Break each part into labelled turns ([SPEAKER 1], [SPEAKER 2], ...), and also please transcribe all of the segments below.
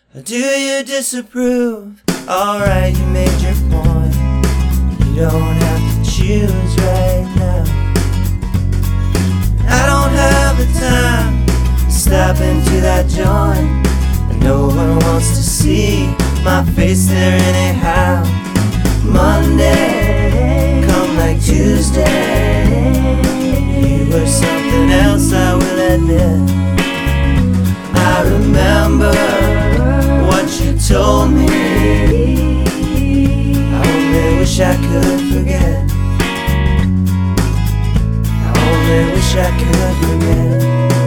[SPEAKER 1] Or do you disapprove? Alright, you made your point. You don't have to choose right now. I don't have the time to stop into that joint, and no one wants to see my face there anyhow. Monday, come like Tuesday, you were something else, I will admit. I remember what you told me. I only wish I could forget. I only wish I could forget.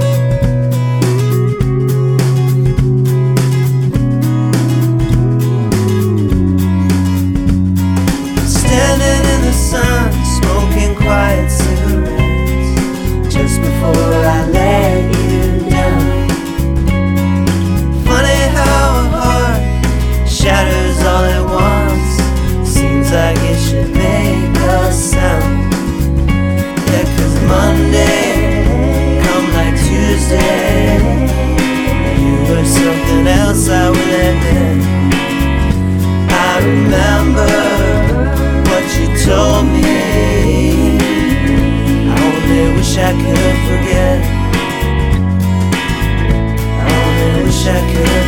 [SPEAKER 1] Standing in the sun, smoking quiet cigarettes, just before I let you down. Shatters all at once, seems like it should make a sound. Yeah, 'cause Monday, come like Tuesday, you were something else, I will admit. I remember what you told me. I only wish I could forget. I only wish I could